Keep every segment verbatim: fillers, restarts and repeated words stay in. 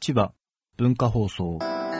千葉文化放送。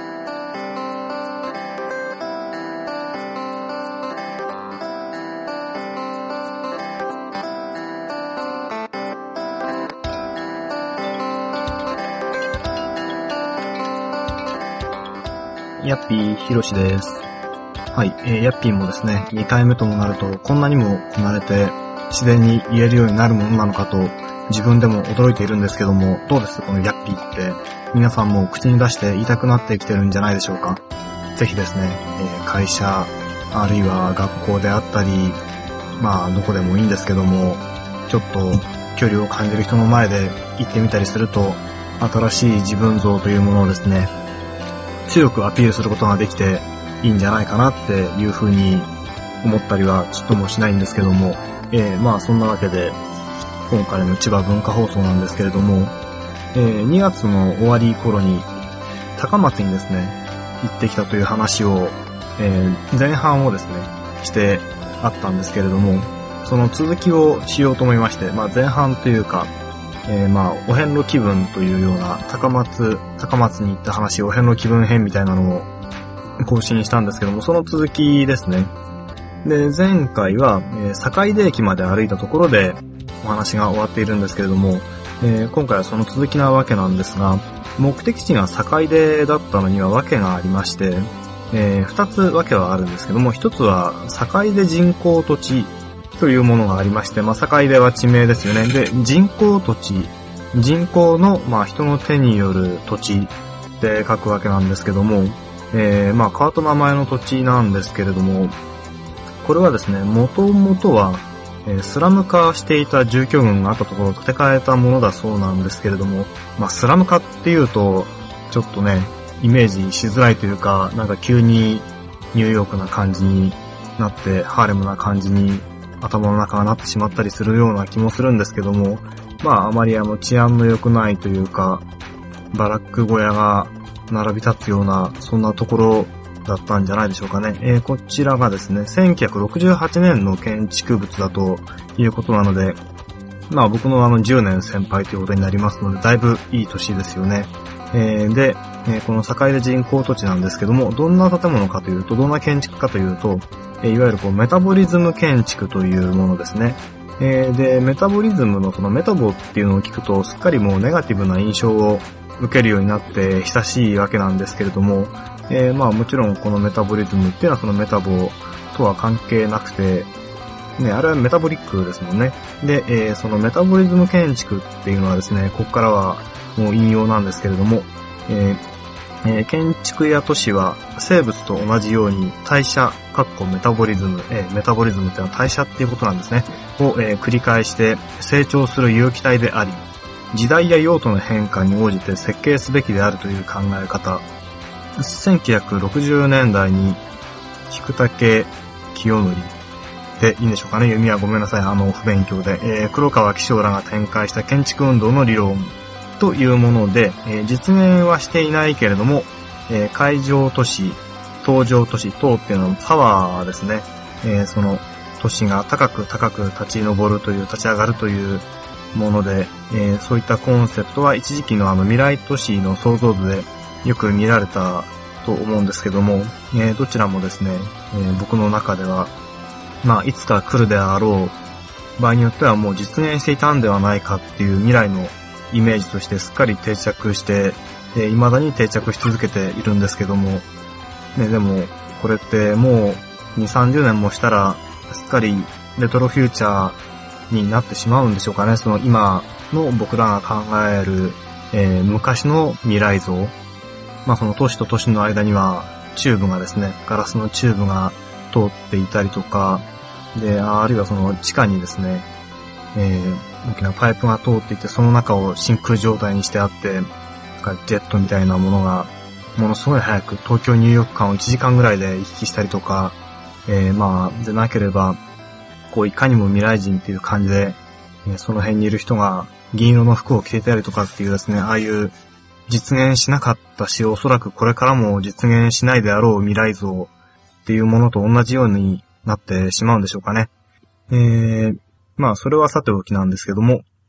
ヤッピーひろしです。はい、えー、ヤッピーもですね、にかいめともなるとこんなにもこなれて自然に言えるようになるものなのかと自分でも驚いているんですけども、どうですこのヤッピーって皆さんも口に出して言いたくなってきてるんじゃないでしょうか。ぜひですね、えー、会社あるいは学校であったり、まあどこでもいいんですけども、ちょっと距離を感じる人の前で言ってみたりすると、新しい自分像というものをですね、強くアピールすることができていいんじゃないかなっていうふうに思ったりはちょっともしないんですけども、えー、まあそんなわけで今回の千葉文化放送なんですけれども、えー、にがつの終わり頃に高松にですね行ってきたという話を、えー、前半をですねしてあったんですけれども、その続きをしようと思いまして、まあ前半というか、えー、まあお遍路気分というような高松高松に行った話、お遍路気分編みたいなのを更新したんですけども、その続きですね。で、前回は、えー、坂出駅まで歩いたところでお話が終わっているんですけれども、えー、今回はその続きなわけなんですが、目的地が坂出だったのには訳がありまして、えー、二つ訳はあるんですけども、一つは坂出人工土地というものがありまして、まあ、坂出は地名ですよね。で、人工土地、人工の、まあ、人の手による土地って書くわけなんですけども、えー、まあ、変わった名前の土地なんですけれども、これはですね、元々は、えー、スラム化していた住居群があったところを建て替えたものだそうなんですけれども、まあ、スラム化っていうと、ちょっとね、イメージしづらいというか、なんか急にニューヨークな感じになって、ハーレムな感じに頭の中がなってしまったりするような気もするんですけども、まあ、あまりあの治安の良くないというか、バラック小屋が並び立つような、そんなところだったんじゃないでしょうかね。えー、こちらがですね、せんきゅうひゃくろくじゅうはちねんの建築物だということなので、まあ僕のあのじゅうねん先輩ということになりますので、だいぶいい年ですよね。えー、で、えー、この坂出人工土地なんですけども、どんな建物かというと、どんな建築かというと、えー、いわゆるこうメタボリズム建築というものですね。えー、で、メタボリズムのそのメタボっていうのを聞くと、すっかりもうネガティブな印象を受けるようになって久しいわけなんですけれども、えー、まあもちろんこのメタボリズムっていうのはそのメタボとは関係なくて、ね、あれはメタボリックですもんね。で、えー、そのメタボリズム建築っていうのはですね、ここからはもう引用なんですけれども、えーえー、建築や都市は生物と同じように代謝、かっこメタボリズム、えー、メタボリズムっていうのは代謝っていうことなんですね、を、えー、繰り返して成長する有機体であり、時代や用途の変化に応じて設計すべきであるという考え方。せんきゅうひゃくろくじゅうねんだいに菊竹清則でいいんでしょうかね。読みはごめんなさい、あの不勉強で、えー、黒川紀章らが展開した建築運動の理論というもので、えー、実現はしていないけれども、えー、海上都市、東上都市等っていうのはパワーですね。えー、その都市が高く高く立ち上るという、立ち上がるというもので、えー、そういったコンセプトは一時期のあの未来都市の創造図でよく見られたと思うんですけども、えー、どちらもですね、えー、僕の中では、まあいつか来るであろう、場合によってはもう実現していたんではないかっていう未来のイメージとしてすっかり定着して、えー、未だに定着し続けているんですけども、ね、でもこれってもうに、さんじゅうねんもしたらすっかりレトロフューチャーになってしまうんでしょうかね。その今の僕らが考える、えー、昔の未来像。まあその都市と都市の間にはチューブがですね、ガラスのチューブが通っていたりとか、で、あるいはその地下にですね、えー、大きなパイプが通っていて、その中を真空状態にしてあって、ジェットみたいなものがものすごい早く東京ニューヨーク間をいちじかんぐらいで行き来したりとか、えー、まあでなければこういかにも未来人っていう感じで、えー、その辺にいる人が銀色の服を着ていたりとかっていうですね、ああいう実現しなかったし、おそらくこれからも実現しないであろう未来像っていうものと同じようになってしまうんでしょうかね。えー、まあそれはさておきなんですけども、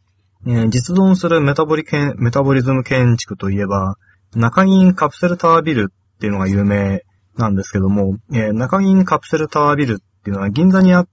えー、実存するメタボリケン、メタボリズム建築といえば、中銀カプセルタワービルっていうのが有名なんですけども、えー、中銀カプセルタワービルっていうのは銀座にあって、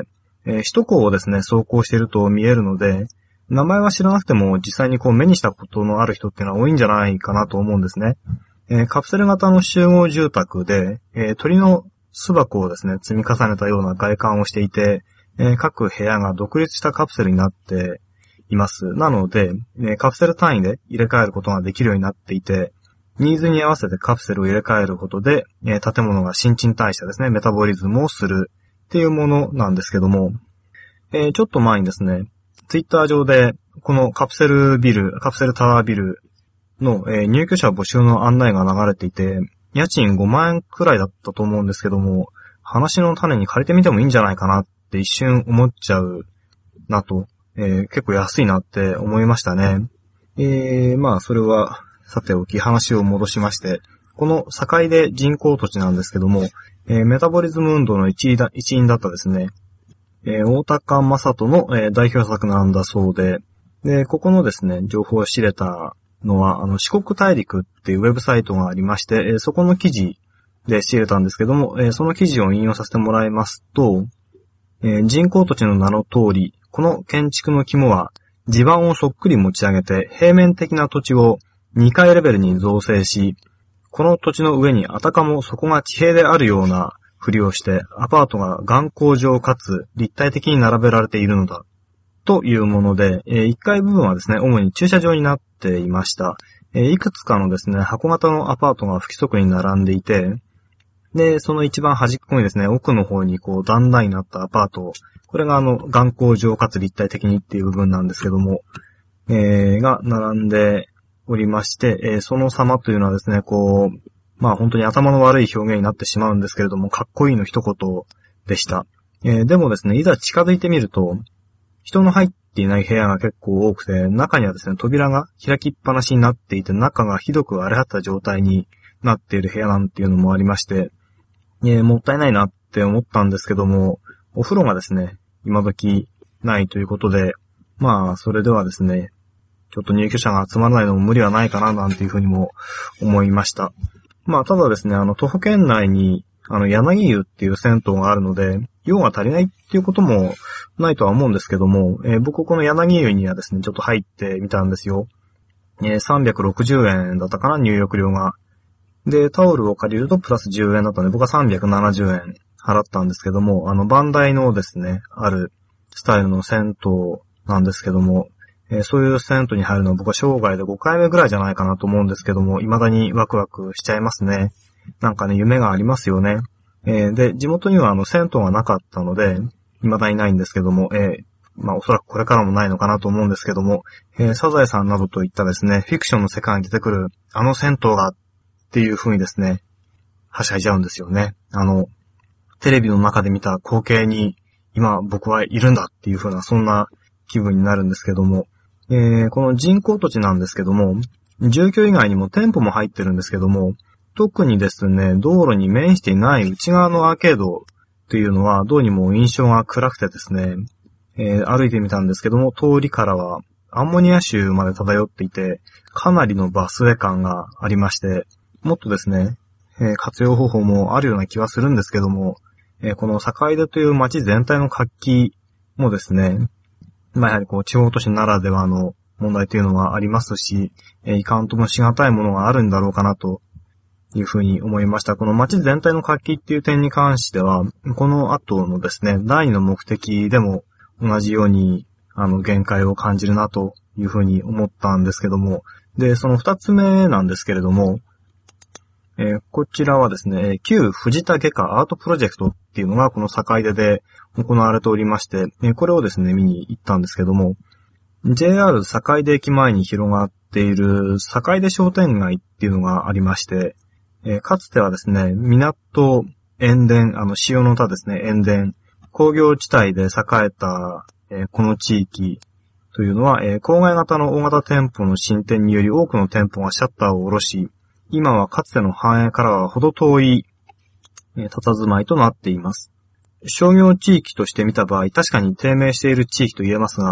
えー、首都高をですね、走行していると見えるので、名前は知らなくても実際にこう目にしたことのある人っていうのは多いんじゃないかなと思うんですね。えー、カプセル型の集合住宅で、えー、鳥の巣箱をですね、積み重ねたような外観をしていて、えー、各部屋が独立したカプセルになっています。なので、えー、カプセル単位で入れ替えることができるようになっていて、ニーズに合わせてカプセルを入れ替えることで、えー、建物が新陳代謝ですね、メタボリズムをするっていうものなんですけども、えー、ちょっと前にですね、ツイッター上で、このカプセルビル、カプセルタワービルの、えー、入居者募集の案内が流れていて、家賃ごまんえんくらいだったと思うんですけども、話の種に借りてみてもいいんじゃないかなって一瞬思っちゃうなと、えー、結構安いなって思いましたね。えー、まあそれはさておき話を戻しまして、この境で人工土地なんですけども、えー、メタボリズム運動の一員だ、一員だったですね、えー、大高正人の、えー、代表作なんだそうで、で、ここのですね、情報を知れたのは、あの、四国大陸っていうウェブサイトがありまして、えー、そこの記事で知れたんですけども、えー、その記事を引用させてもらいますと、えー、人工土地の名の通り、この建築の肝は、地盤をそっくり持ち上げて、平面的な土地をにかいレベルに造成し、この土地の上にあたかもそこが地平であるようなふりをして、アパートが眼光上かつ立体的に並べられているのだ。というもので、えー、いっかい部分はですね、主に駐車場になっていました。えー、いくつかのですね、箱型のアパートが不規則に並んでいて、で、その一番端っこにですね、奥の方にこう段々になったアパート、これがあの、眼光上かつ立体的にっていう部分なんですけども、えー、が並んでおりまして、えー、その様というのはですね、こう、まあ本当に頭の悪い表現になってしまうんですけれども、かっこいいの一言でした。えー、でもですね、いざ近づいてみると、人の入っていない部屋が結構多くて、中にはですね、扉が開きっぱなしになっていて、中がひどく荒れ果った状態になっている部屋なんていうのもありまして、えー、もったいないなって思ったんですけども、お風呂がですね、今時ないということで、まあ、それではですね、ちょっと入居者が集まらないのも無理はないかななんていうふうにも思いました。まあ、ただですね、あの、徒歩圏内に、あの、柳湯っていう銭湯があるので、用が足りないっていうこともないとは思うんですけども、えー、僕この柳湯にはですね、ちょっと入ってみたんですよ。えー、さんびゃくろくじゅうえんだったかな、入浴料が。で、タオルを借りるとプラスじゅうえんだったので、僕はさんびゃくななじゅうえん払ったんですけども、あの、バンダイのですね、あるスタイルの銭湯なんですけども、えー、そういう銭湯に入るのは僕は生涯でごかいめぐらいじゃないかなと思うんですけども、未だにワクワクしちゃいますね。なんかね、夢がありますよね。えー、で、地元にはあの、銭湯がなかったので、未だにないんですけども、えー、まあおそらくこれからもないのかなと思うんですけども、えー、サザエさんなどといったですね、フィクションの世界に出てくるあの銭湯がっていう風にですね、はしゃいじゃうんですよね。あの、テレビの中で見た光景に今僕はいるんだっていう風なそんな気分になるんですけども、えー、この人工土地なんですけども、住居以外にも店舗も入ってるんですけども、特にですね、道路に面していない内側のアーケードというのはどうにも印象が暗くてですね、えー、歩いてみたんですけども、通りからはアンモニア臭まで漂っていて、かなりのバスエ感がありまして、もっとですね、えー、活用方法もあるような気はするんですけども、えー、この坂出という街全体の活気もですね、まあやはりこう地方都市ならではの問題というのはありますし、えー、いかんともしがたいものがあるんだろうかなというふうに思いました。この街全体の活気っていう点に関しては、この後のですね、第二の目的でも同じようにあの限界を感じるなというふうに思ったんですけども、で、その二つ目なんですけれども、えー、こちらはですね、旧藤田外科アートプロジェクトっていうのがこの坂出で行われておりまして、えー、これをですね、見に行ったんですけども、ジェイアール 坂出駅前に広がっている坂出商店街っていうのがありまして、えー、かつてはですね、港、塩田、あの、塩の田ですね、塩田、工業地帯で栄えた、えー、この地域というのは、えー、郊外型の大型店舗の進展により多くの店舗がシャッターを下ろし、今はかつての繁栄からはほど遠い、えー、佇まいとなっています。商業地域として見た場合、確かに低迷している地域と言えますが、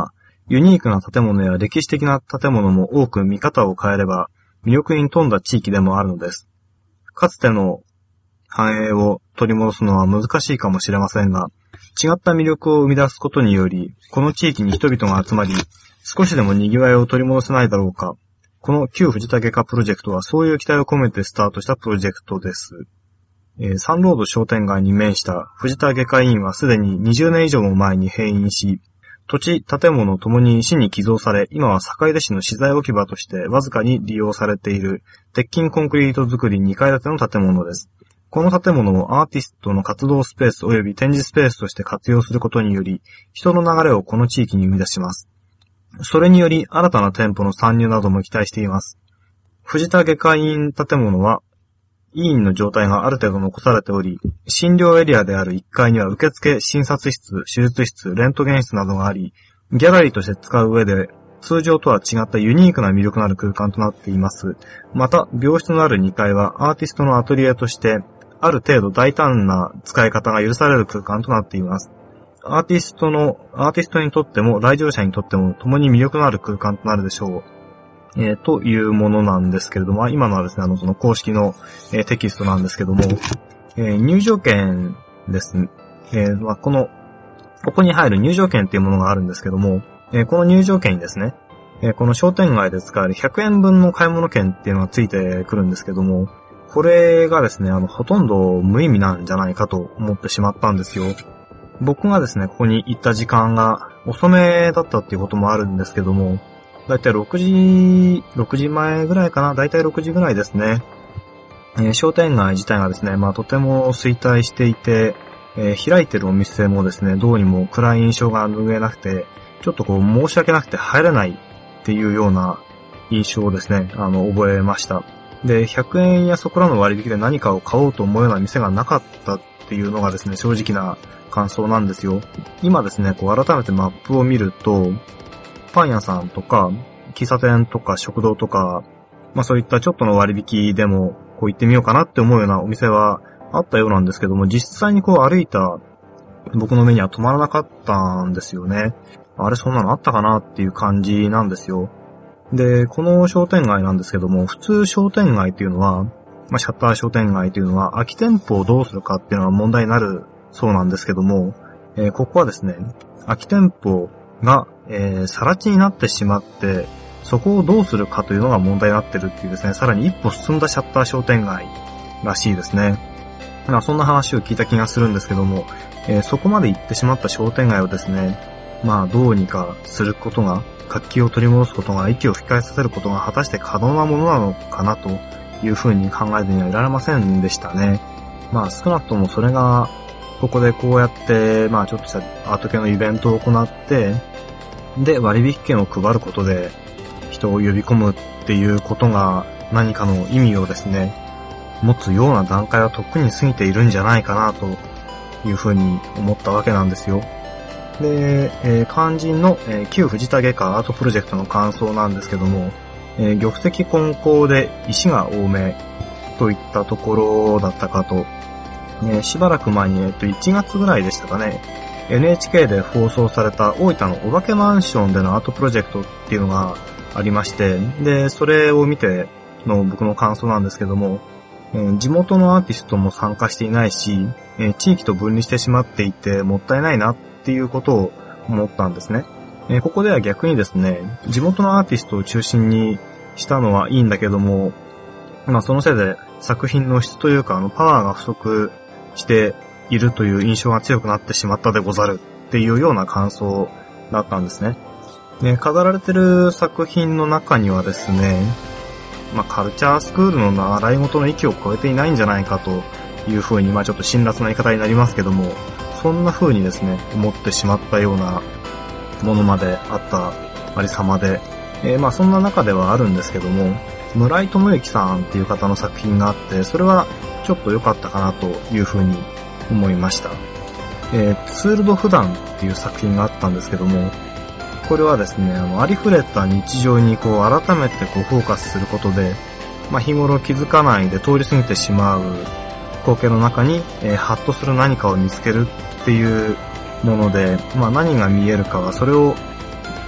ユニークな建物や歴史的な建物も多く見方を変えれば魅力に富んだ地域でもあるのです。かつての繁栄を取り戻すのは難しいかもしれませんが、違った魅力を生み出すことにより、この地域に人々が集まり、少しでも賑わいを取り戻せないだろうか。この旧藤田外科プロジェクトはそういう期待を込めてスタートしたプロジェクトです。えー、サンロード商店街に面した藤田外科医院はすでににじゅうねん以上も前に閉院し、土地、建物ともに市に寄贈され、今は坂出市の資材置き場としてわずかに利用されている鉄筋コンクリート造りにかい建ての建物です。この建物をアーティストの活動スペース及び展示スペースとして活用することにより、人の流れをこの地域に生み出します。それにより新たな店舗の参入なども期待しています。藤田外科医院建物は、医院の状態がある程度残されており、診療エリアであるいっかいには受付、診察室、手術室、レントゲン室などがあり、ギャラリーとして使う上で、通常とは違ったユニークな魅力のある空間となっています。また、病室のあるにかいはアーティストのアトリエとして、ある程度大胆な使い方が許される空間となっています。アーティストの、アーティストにとっても来場者にとっても共に魅力のある空間となるでしょう。えー、というものなんですけれども、今のはですね、あの、その公式の、えー、テキストなんですけども、えー、入場券ですね。えー、まあ、この、ここに入る入場券っていうものがあるんですけども、えー、この入場券にですね、えー、この商店街で使えるひゃくえんぶんの買い物券っていうのがついてくるんですけども、これがですね、あの、ほとんど無意味なんじゃないかと思ってしまったんですよ。僕がですね、ここに行った時間が遅めだったっていうこともあるんですけども、だいたいろくじ、ろくじまえぐらいかな、だいたいろくじぐらいですね。えー、商店街自体がですね、まあとても衰退していて、えー、開いてるお店もですね、どうにも暗い印象が拭えなくて、ちょっとこう申し訳なくて入れないっていうような印象をですね、あの、覚えました。で、ひゃくえんやそこらの割引で何かを買おうと思うような店がなかったっていうのがですね、正直な感想なんですよ。今ですね、こう改めてマップを見ると、パン屋さんとか、喫茶店とか食堂とか、まあそういったちょっとの割引でも、こう行ってみようかなって思うようなお店はあったようなんですけども、実際にこう歩いた僕の目には止まらなかったんですよね。あれそんなのあったかなっていう感じなんですよ。で、この商店街なんですけども、普通商店街っていうのは、まあシャッター商店街っていうのは空き店舗をどうするかっていうのは問題になるそうなんですけども、えー、ここはですね、空き店舗が、えー、更地になってしまって、そこをどうするかというのが問題になってるっていうですね、さらに一歩進んだシャッター商店街らしいですね。まあそんな話を聞いた気がするんですけども、えー、そこまで行ってしまった商店街をですね、まあどうにかすることが、活気を取り戻すことが、息を吹き返させることが果たして可能なものなのかなというふうに考えずにはいられませんでしたね。まあ少なくともそれが、ここでこうやって、まあちょっとしたアート系のイベントを行って、で割引券を配ることで人を呼び込むっていうことが何かの意味をですね、持つような段階はとっくに過ぎているんじゃないかなというふうに思ったわけなんですよ。で、えー、肝心の、えー、旧藤田外科アートプロジェクトの感想なんですけども、えー、玉石混交で石が多めといったところだったかと、えー、しばらく前に、えっと、いちがつぐらいでしたかね、エヌエイチケー で放送された大分のお化けマンションでのアートプロジェクトっていうのがありまして、で、それを見ての僕の感想なんですけども、えー、地元のアーティストも参加していないし、えー、地域と分離してしまっていてもったいないなっていうことを思ったんですね。えー、ここでは逆にですね、地元のアーティストを中心にしたのはいいんだけども、まあそのせいで作品の質というかあのパワーが不足しているという印象が強くなってしまったでござるっていうような感想だったんですね。で、飾られてる作品の中にはですね、まあカルチャースクールの習い事の域を超えていないんじゃないかというふうに、まあちょっと辛辣な言い方になりますけども、そんな風にですね、思ってしまったようなものまであったありさまで、えー、まあそんな中ではあるんですけども、村井智之さんっていう方の作品があって、それはちょっと良かったかなという風に思いました。えー、ツールド普段っていう作品があったんですけども、これはですね、あの、ありふれた日常にこう改めてこうフォーカスすることで、まあ日頃気づかないで通り過ぎてしまう光景の中に、えー、ハッとする何かを見つけるっていうもので、まあ何が見えるかはそれを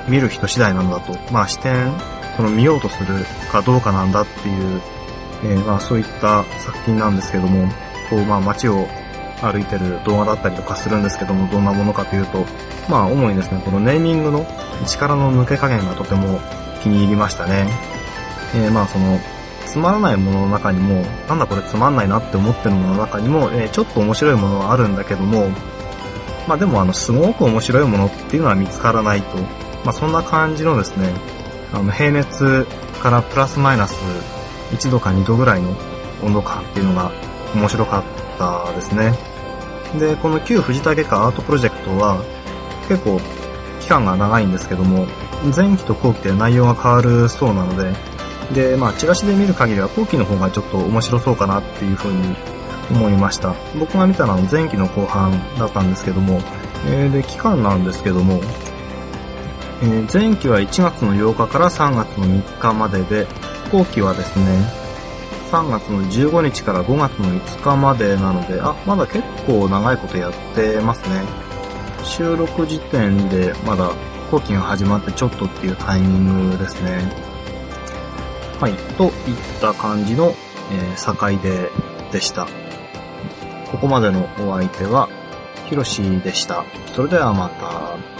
見る人次第なんだと。まあ視点、その見ようとするかどうかなんだっていう、えー、まあそういった作品なんですけども、こうまあ街を歩いてる動画だったりとかするんですけども、どんなものかというと、まあ主にですね、このネーミングの力の抜け加減がとても気に入りましたね。えー、まあその、つまらないものの中にも、なんだこれつまんないなって思ってるものの中にも、えー、ちょっと面白いものはあるんだけども、まあでもあの、すごく面白いものっていうのは見つからないと、まあそんな感じのですね、あの、平熱からプラスマイナスいちどかにどぐらいの温度感っていうのが面白かったですね。で、この旧藤竹川アートプロジェクトは結構期間が長いんですけども、前期と後期で内容が変わるそうなので、で、まあチラシで見る限りは後期の方がちょっと面白そうかなっていう風に思いました。僕が見たのは前期の後半だったんですけども、えー、で、期間なんですけども、えー、前期はいちがつのようかからさんがつのみっかまでで、後期はですね、さんがつのじゅうごにちからごがつのいつかまでなので、あ、まだ結構長いことやってますね。収録時点でまだ後期が始まってちょっとっていうタイミングですね。はい、といった感じの、えー、坂出でした。ここまでのお相手は、ひろしでした。それではまた。